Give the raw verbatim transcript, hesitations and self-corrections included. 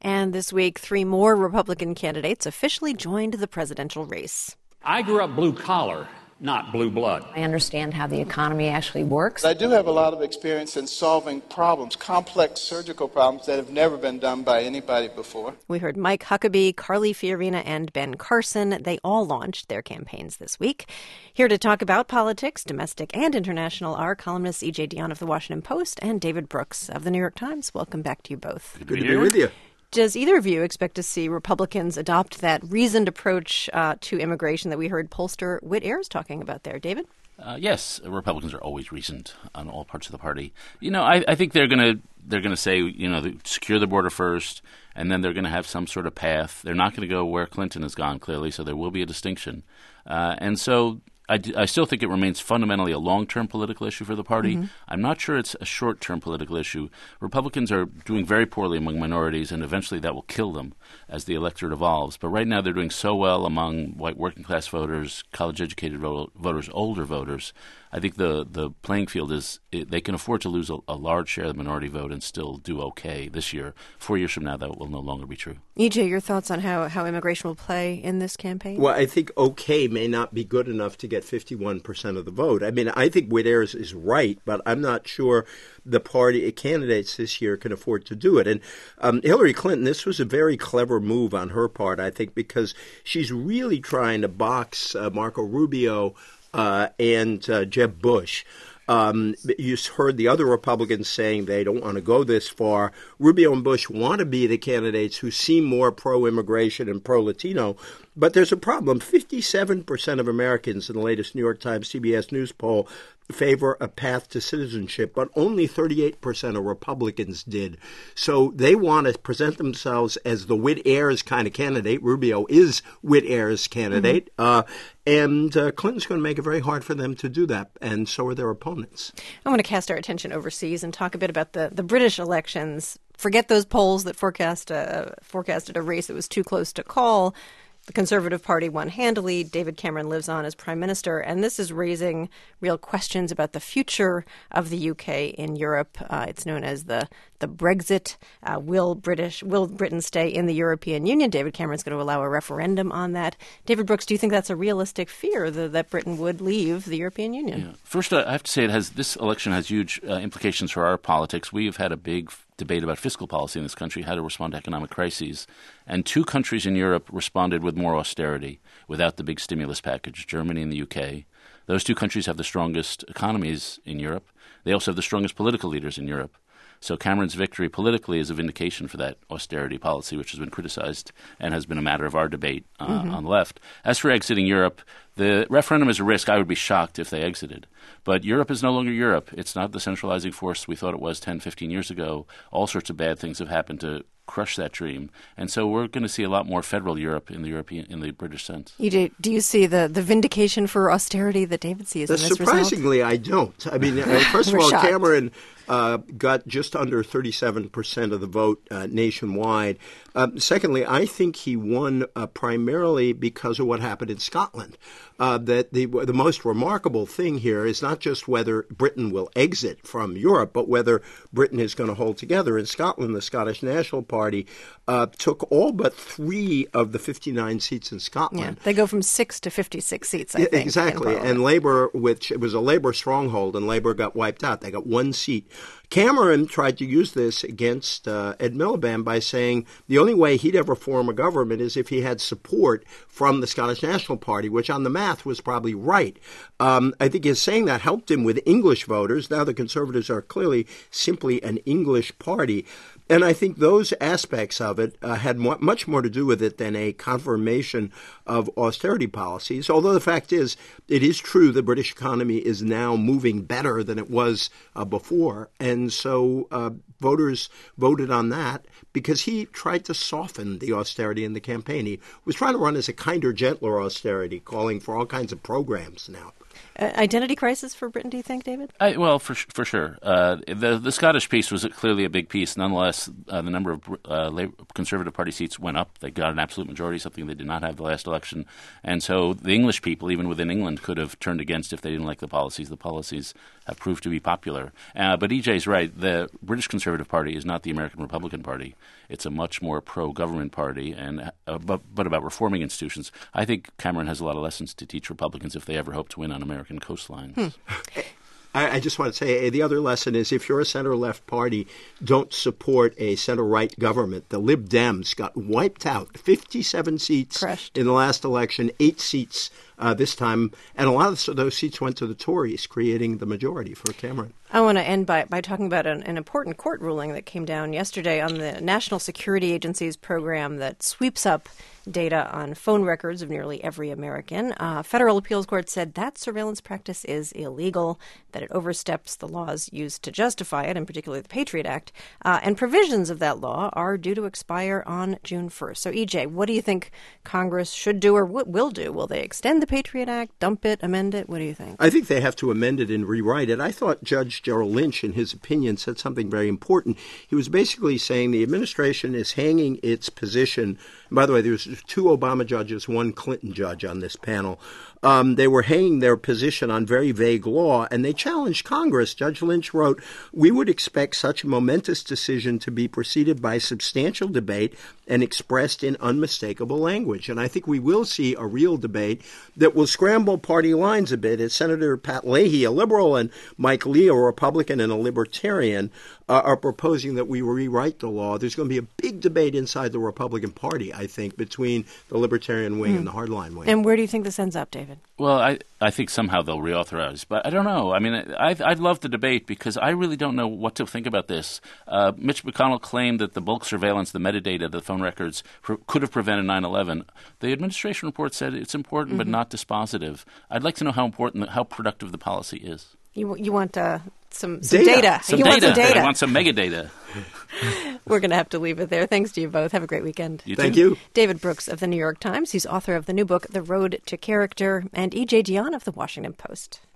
And this week, three more Republican candidates officially joined the presidential race. I grew up blue collar, not blue blood. I understand how the economy actually works. I do have a lot of experience in solving problems, complex surgical problems that have never been done by anybody before. We heard Mike Huckabee, Carly Fiorina, and Ben Carson. They all launched their campaigns this week. Here to talk about politics, domestic and international, are columnists E J Dionne of The Washington Post and David Brooks of The New York Times. Welcome back to you both. Good to be with you. Does either of you expect to see Republicans adopt that reasoned approach uh, to immigration that we heard pollster Whit Ayers talking about there? David? Uh, yes, Republicans are always reasoned on all parts of the party. You know, I, I think they're going to they're going to say, you know, secure the border first, and then they're going to have some sort of path. They're not going to go where Clinton has gone, clearly, so there will be a distinction. Uh, and so I, d- I still think it remains fundamentally a long-term political issue for the party. Mm-hmm. I'm not sure it's a short-term political issue. Republicans are doing very poorly among minorities, and eventually that will kill them as the electorate evolves. But right now they're doing so well among white working-class voters, college-educated vo- voters, older voters. I think the, the playing field is it, they can afford to lose a, a large share of the minority vote and still do okay this year. Four years from now, that will no longer be true. E J, your thoughts on how, how immigration will play in this campaign? Well, I think okay may not be good enough to get fifty-one percent of the vote. I mean, I think Whit Ayers is right, but I'm not sure the party candidates this year can afford to do it. And um, Hillary Clinton, this was a very clever move on her part, I think, because she's really trying to box uh, Marco Rubio Uh, and uh, Jeb Bush. Um, you heard the other Republicans saying they don't want to go this far. Rubio and Bush want to be the candidates who seem more pro-immigration and pro-Latino. But there's a problem. fifty-seven percent of Americans in the latest New York Times C B S News poll favor a path to citizenship, but only thirty-eight percent of Republicans did. So they want to present themselves as the Whit Ayers kind of candidate. Rubio is Whit Ayers' candidate. Mm-hmm. Uh, and uh, Clinton's going to make it very hard for them to do that, and so are their opponents. I want to cast our attention overseas and talk a bit about the, the British elections. Forget those polls that forecast a, forecasted a race that was too close to call. The Conservative Party won handily. David Cameron lives on as Prime Minister, and this is raising real questions about the future of the U K in Europe. Uh, it's known as the the Brexit. Uh, will British will Britain stay in the European Union? David Cameron's going to allow a referendum on that. David Brooks, do you think that's a realistic fear that, that Britain would leave the European Union? Yeah. First, uh, I have to say it has this election has huge uh, implications for our politics. We have had a big debate about fiscal policy in this country, how to respond to economic crises. And two countries in Europe responded with more austerity without the big stimulus package, Germany and the U K. Those two countries have the strongest economies in Europe. They also have the strongest political leaders in Europe. So Cameron's victory politically is a vindication for that austerity policy, which has been criticized and has been a matter of our debate uh, mm-hmm. on the left. As for exiting Europe, the referendum is a risk. I would be shocked if they exited. But Europe is no longer Europe. It's not the centralizing force we thought it was ten, fifteen years ago. All sorts of bad things have happened to crush that dream. And so we're going to see a lot more federal Europe in the European, in the British sense. E J, do you see the, the vindication for austerity that David sees in this Surprisingly, result? I don't. I mean, first of all, shocked. Cameron uh, got just under thirty-seven percent of the vote uh, nationwide. Uh, secondly, I think he won uh, primarily because of what happened in Scotland. Uh, that the the most remarkable thing here is not just whether Britain will exit from Europe, but whether Britain is going to hold together. In Scotland, the Scottish National Party uh, took all but three of the fifty-nine seats in Scotland. Yeah, they go from six to fifty-six seats, I yeah, think. Exactly. And Labour, which it was a Labour stronghold, and Labour got wiped out. They got one seat. Cameron tried to use this against uh, Ed Miliband by saying the only way he'd ever form a government is if he had support from the Scottish National Party, which on the math was probably right. Um, I think his saying that helped him with English voters. Now the Conservatives are clearly simply an English party. And I think those aspects of it uh, had mo- much more to do with it than a confirmation of austerity policies. Although the fact is, it is true the British economy is now moving better than it was uh, before. And so uh, voters voted on that because he tried to soften the austerity in the campaign. He was trying to run as a kinder, gentler austerity, calling for all kinds of programs now. Uh, identity crisis for Britain, do you think, David? I, well, for for sure. Uh, the the Scottish piece was clearly a big piece. Nonetheless, uh, the number of uh, Labour, Conservative Party seats went up. They got an absolute majority, something they did not have the last election. And so the English people, even within England, could have turned against if they didn't like the policies. The policies have proved to be popular. Uh, but E J's right. The British Conservative Party is not the American Republican Party. It's a much more pro-government party, and uh, but, but about reforming institutions. I think Cameron has a lot of lessons to teach Republicans if they ever hope to win on American coastlines. Hmm. I, I just want to say uh, the other lesson is if you're a center-left party, don't support a center-right government. The Lib Dems got wiped out, fifty-seven seats Crushed. in the last election, eight seats uh, this time, and a lot of those seats went to the Tories, creating the majority for Cameron. I want to end by, by talking about an, an important court ruling that came down yesterday on the National Security Agency's program that sweeps up data on phone records of nearly every American. Uh, federal appeals court said that surveillance practice is illegal, that it oversteps the laws used to justify it, and particularly the Patriot Act, uh, and provisions of that law are due to expire on June first. So, E J, what do you think Congress should do or w- will do? Will they extend the Patriot Act, dump it, amend it? What do you think? I think they have to amend it and rewrite it. I thought Judge Gerald Lynch, in his opinion, said something very important. He was basically saying the administration is hanging its position. And by the way, there's two Obama judges, one Clinton judge on this panel. Um, they were hanging their position on very vague law, and they challenged Congress. Judge Lynch wrote, "We would expect such a momentous decision to be preceded by substantial debate and expressed in unmistakable language." And I think we will see a real debate that will scramble party lines a bit, as Senator Pat Leahy, a liberal, and Mike Lee, a Republican and a libertarian, uh, are proposing that we rewrite the law. There's going to be a big debate inside the Republican Party, I think, between the libertarian wing mm. and the hardline wing. And where do you think this ends up, David? Well, I, I think somehow they'll reauthorize, but I don't know. I mean, I, I'd love the debate because I really don't know what to think about this. Uh, Mitch McConnell claimed that the bulk surveillance, the metadata, the phone records pre- could have prevented nine eleven. The administration report said it's important mm-hmm. but not dispositive. I'd like to know how important, how productive the policy is. You you want uh, some, some data. data. Some you data. want some data. I want some mega data. We're going to have to leave it there. Thanks to you both. Have a great weekend. You Thank too. you. David Brooks of the New York Times. He's author of the new book, The Road to Character, and E J Dionne of the Washington Post.